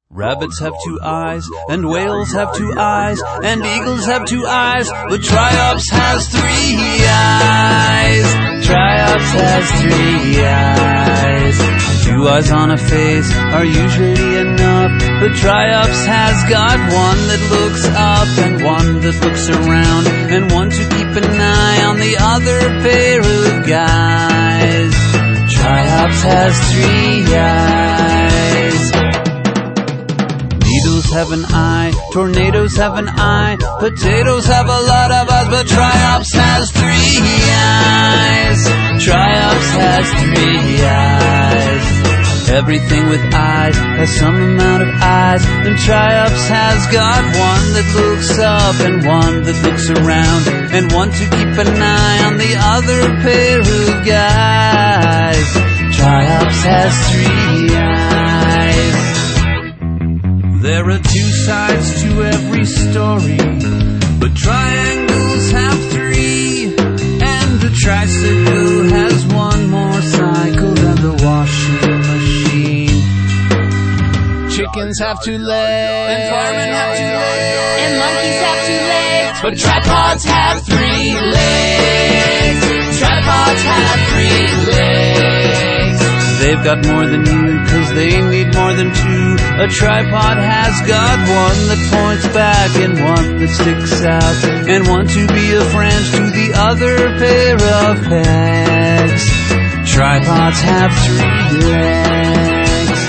Rabbits have two eyes, and whales have two eyes, and eagles have two eyes, but Triops has 3 eyes. Triops has 3 eyes. 2 eyes on a face are usually enough, but Triops has got one that looks up, and one that looks around, and one to keep an eye on the other pair of guys. Triops has 3 eyes. Needles have an eye, tornadoes have an eye, potatoes have a lot of eyes, but Triops has 3 eyes. Triops has 3 eyes. Everything with eyes has some amount of eyes, and Triops has got one that looks up, and one that looks around, and one to keep an eye on the other pair of guys. Triops has 3 eyes. There are 2 sides to every story, but triangles have 3, and the tricycle has 1 more cycle than the washing machine. Chickens have 2 legs, and firemen have 2 legs, and monkeys have 2 legs, but tripods have 3 legs. Tripods have 3 legs. They've got more than you, 'cause they need more than 2. A tripod has got one that points back, and one that sticks out, and one to be a friend to the other pair of pegs. Tripods have 3 legs.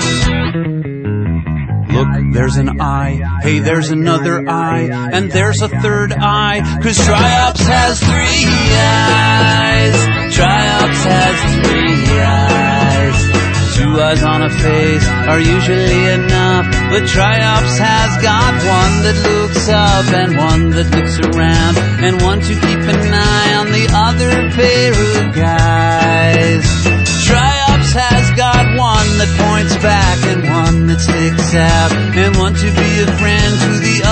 Look, there's an eye, hey, there's another eye, and there's a 3rd eye, 'cause Triops has 3 eyes. Triops has 3 eyes. 2 eyes on a face are usually enough, but Triops has got one that looks up, and one that looks around, and one to keep an eye on the other pair of guys. Triops has got one that points back, and one that sticks out, and one to be a friend to the